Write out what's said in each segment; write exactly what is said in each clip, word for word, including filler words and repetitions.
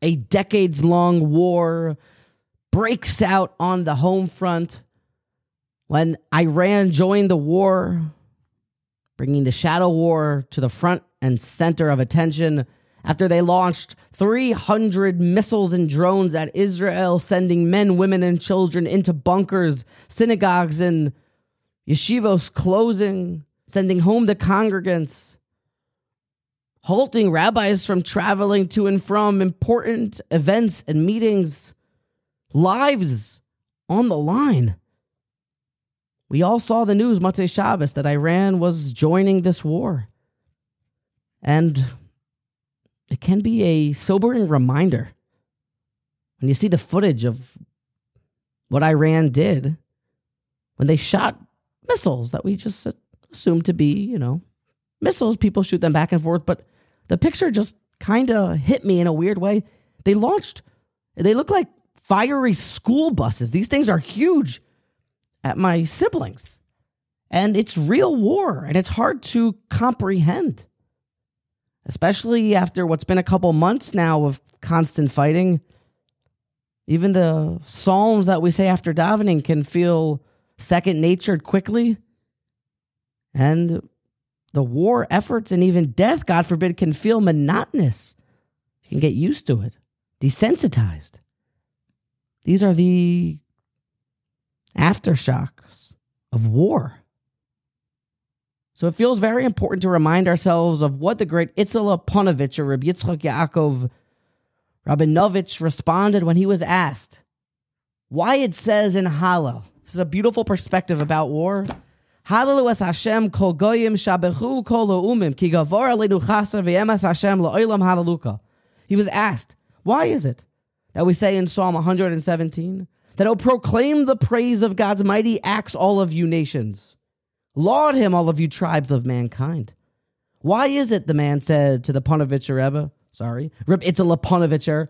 a decades-long war breaks out on the home front when Iran joined the war, bringing the shadow war to the front and center of attention after they launched three hundred missiles and drones at Israel, sending men, women, and children into bunkers, synagogues, and yeshivos closing, sending home the congregants, halting rabbis from traveling to and from important events and meetings, lives on the line. We all saw the news, Motzei Shabbos, that Iran was joining this war. And it can be a sobering reminder when you see the footage of what Iran did when they shot missiles that we just assumed to be, you know, missiles. People shoot them back and forth, but the picture just kind of hit me in a weird way. They launched, they look like fiery school buses. These things are huge at my siblings. And it's real war, and it's hard to comprehend, especially after what's been a couple months now of constant fighting. Even the psalms that we say after davening can feel second-natured quickly. And the war efforts and even death, God forbid, can feel monotonous. You can get used to it, desensitized. These are the aftershocks of war. So it feels very important to remind ourselves of what the great Itzhak Ponevezh or Rabbi Yitzchak Yaakov Rabinovich responded when he was asked why it says in Hallel. This is a beautiful perspective about war. Hallelu es Hashem kol goyim shabechu kol ha'umim ki gavor aleinu chasar v'yemas Hashem la'olam halleluka. He was asked, why is it that we say in Psalm one seventeen that oh, proclaim the praise of God's mighty acts, all of you nations. Laud him, all of you tribes of mankind. Why is it, the man said to the Ponevezh Rebbe, sorry, Reb Itzhak Ponevezh,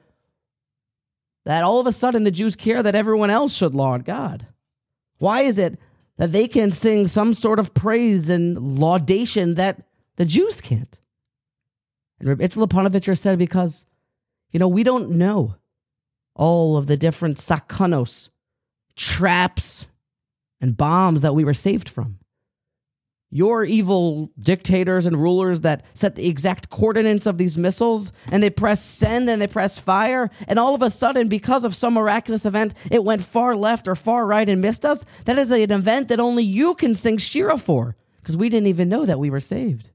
that all of a sudden the Jews care that everyone else should laud God? Why is it that they can sing some sort of praise and laudation that the Jews can't? And Reb Itzhak Ponevezh said, because, you know, we don't know all of the different sakanos, traps, and bombs that we were saved from. Your evil dictators and rulers that set the exact coordinates of these missiles, and they press send and they press fire, and all of a sudden, because of some miraculous event, it went far left or far right and missed us. That is an event that only you can sing Shira for, because we didn't even know that we were saved.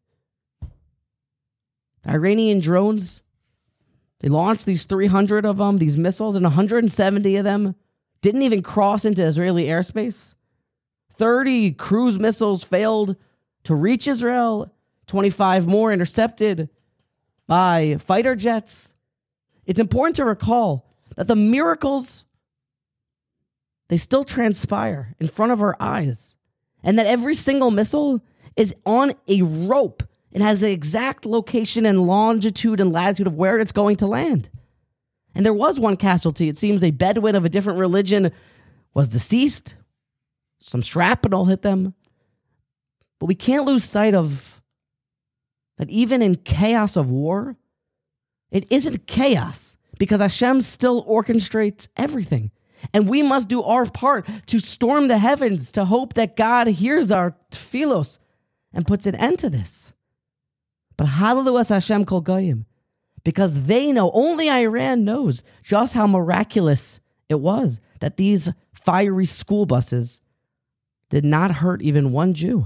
The Iranian drones, they launched these three hundred of them, these missiles, and one hundred seventy of them didn't even cross into Israeli airspace. thirty cruise missiles failed to reach Israel. twenty-five more intercepted by fighter jets. It's important to recall that the miracles, they still transpire in front of our eyes. And that every single missile is on a rope and has the exact location and longitude and latitude of where it's going to land. And there was one casualty. It seems a Bedouin of a different religion was deceased. Some shrapnel hit them. But we can't lose sight of that even in chaos of war, it isn't chaos because Hashem still orchestrates everything. And we must do our part to storm the heavens to hope that God hears our tefillos and puts an end to this. But Hallelu es Hashem kol goyim, because they know, only Iran knows just how miraculous it was that these fiery school buses did not hurt even one Jew.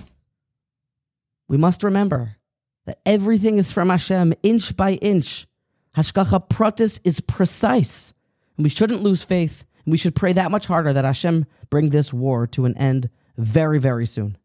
We must remember that everything is from Hashem, inch by inch. Hashgacha pratis is precise. And we shouldn't lose faith. And we should pray that much harder that Hashem bring this war to an end very, very soon.